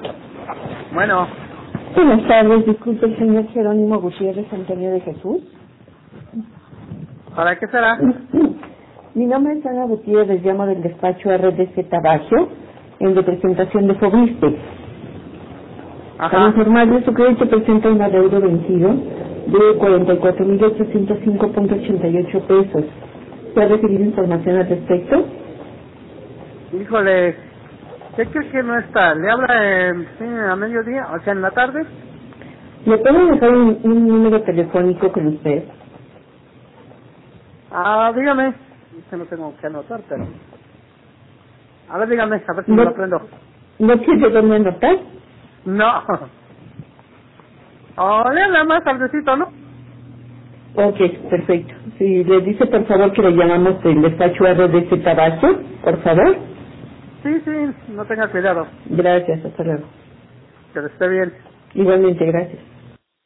Bueno, Buenas tardes, disculpe el señor Jerónimo Gutiérrez Antonio de Jesús. ¿para qué será? Mi nombre es Ana Gutiérrez, llamo del despacho RDC Tabagio, en representación de Fobiste. Para Ajá. informarle, su crédito presenta un adeudo vencido de 44.805.88 pesos. ¿Se ha recibido información al respecto? Híjole, ¿qué crees que no está? ¿Le habla a mediodía? O sea, en la tarde. ¿Le puedo dejar un número telefónico con usted? Dígame. Este no tengo que anotar, pero... A ver, dígame, a ver si me ¿No, lo aprendo. ¿no tiene dónde anotar? No. Le habla más tardecito, ¿no? Ok, perfecto. Si le dice por favor que le llamamos del despacho RDC Tabagio, por favor. Sí, no tenga cuidado. Gracias, hasta luego. Que esté bien. Igualmente, gracias.